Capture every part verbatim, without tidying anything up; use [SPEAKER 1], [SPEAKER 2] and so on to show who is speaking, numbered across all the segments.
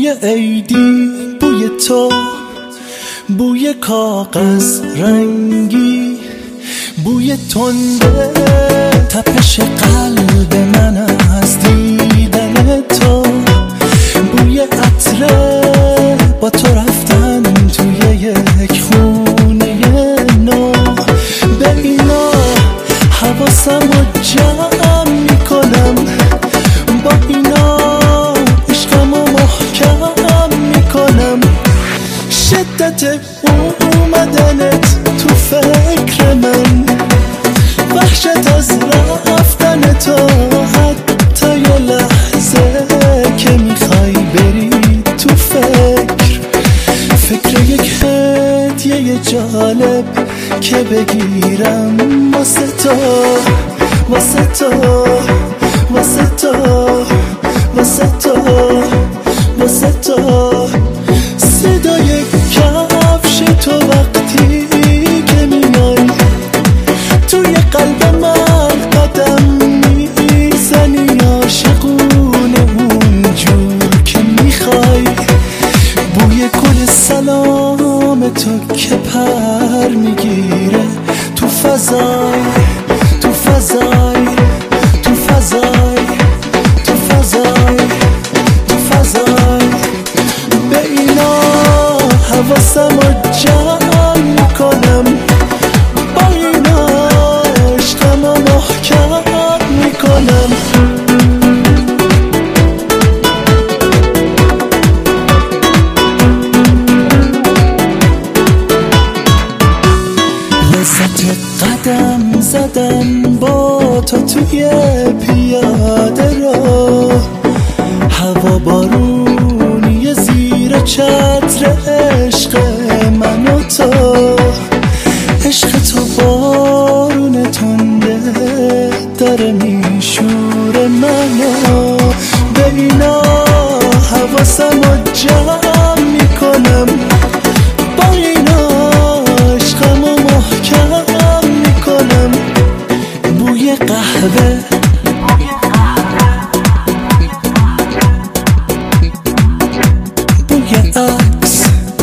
[SPEAKER 1] بوی عیدی، بوی تو، بوی کاغذ رنگی، بوی تنده تپش قلب من از دیدن تو، بوی عطره با تو رفتن توی یک خونه نو. به اینا حواسم رو جمع میکنم، با اینا عشقم رو محکم میکنم. شدت اومدنت تو فکر من، وحشت از رفتن تو، حتی یه لحظه که میخوای بری تو فکر، فکر یک هدیه جالب که بگیرم واسه تو، واسه تو، واسه تو، واسه تو، واسه تو. صدای کفش تو وقتی که میای توی قلب من قدم میزنی، عاشقونه اونجور که میخوای. بوی گل سلام تو که پر میگیره تو فضای، تو فضای، تو فضای، تو فضای، تو فضای. به اینا حواسم رو جمع میکنم، با اینا عشقم رو محکم میکنم. لذت قدم زدن با تو توی پیاده رو، هوا بارونی زیر چتر عشق من و تو، عشق تو بارون تنده داره میشوره منو. به اینا حواسم رو جمع میکنم، با اینا عشقم رو محکم میکنم. بوی قهوه، بوی عکس،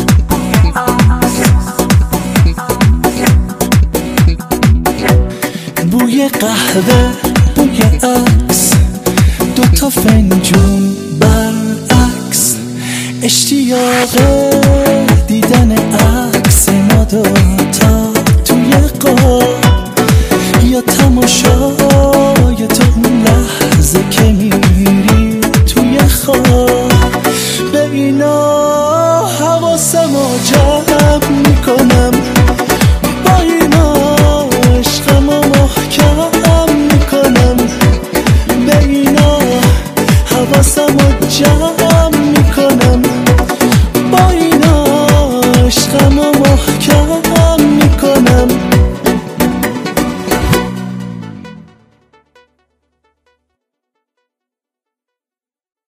[SPEAKER 1] بوی قهوه، بوی عکس، دوتا فنجون برعکس، اشتیاق دیدن عکس ما دوتا توی قاب، یا تماشای تو اون لحظه که میری توی خواب. به اینا حواسم رو جمع میکنم، با اینا عشقم رو محکم میکنم. به اینا حواسم رو جمع میکنم، با اینا عشقم رو محکم